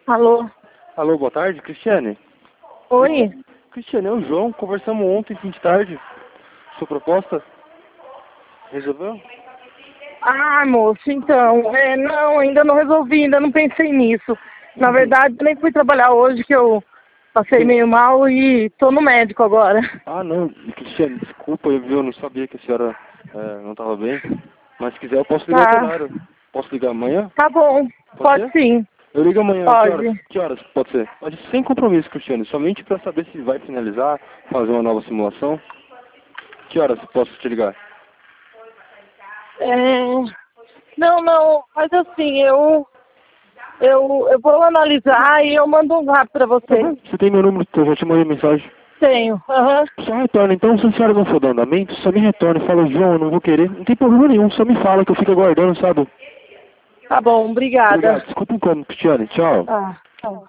Alô? Alô, boa tarde, Cristiane. Oi? Cristiane, é o João. Conversamos ontem, fim de tarde. Sua proposta? Resolveu? Ah, moço, então, não, ainda não resolvi, ainda não pensei nisso. Na verdade, eu nem fui trabalhar hoje, que eu passei meio mal e tô no médico agora. Ah, não, Cristiane, desculpa, eu não sabia que a senhora não estava bem. Mas se quiser, eu posso ligar outro Tá, horário. Posso ligar amanhã? tá bom, pode Ser? sim, Eu ligo amanhã, que horas? pode. Que horas pode ser? Pode ser sem compromisso, Cristiane, somente para saber se vai finalizar, fazer uma nova simulação. Que horas posso te ligar? Não, mas assim, eu vou analisar e eu mando um zap pra Tá você. bom, você tem meu número, eu já te mandei mensagem. Tenho, aham. Só retorna, então, se a senhora não for dar andamento, só me retorna e fala, João, eu não vou querer. Não tem problema nenhum, só me fala que eu fico aguardando, sabe? Tá bom, Obrigado, obrigada. desculpa o incômodo, Cristiane, tchau. Ah, tá.